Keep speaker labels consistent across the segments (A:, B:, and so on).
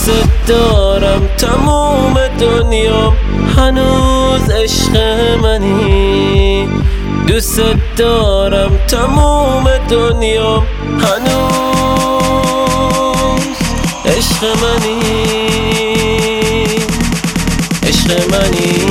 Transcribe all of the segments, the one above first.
A: دوست دارم تموم دنیام، هنوز عشق منی. دوست دارم تموم دنیام، هنوز عشق منی، عشق منی.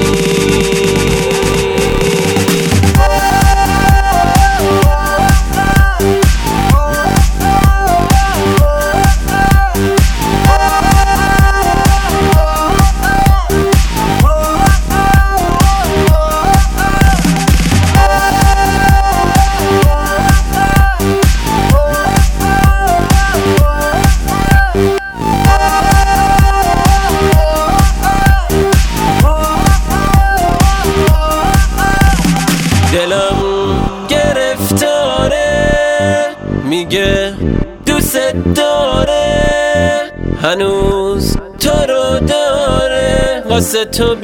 A: دلم گرفتاره، میگه دوست داره، هنوز تو رو داره، واسه تو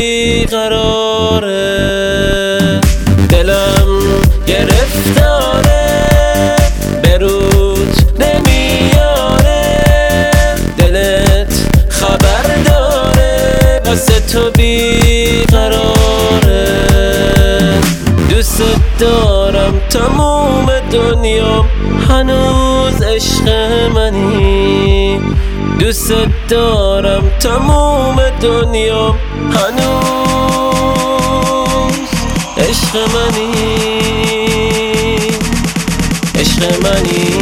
A: بیقراره. دلم گرفتاره، بروت نمیاره، دلت خبر داره، واسه تو بیقراره. دوست دارم تموم دنیام، هنوز عشق منی. دوست دارم تموم دنیام، هنوز عشق منی، عشق منی.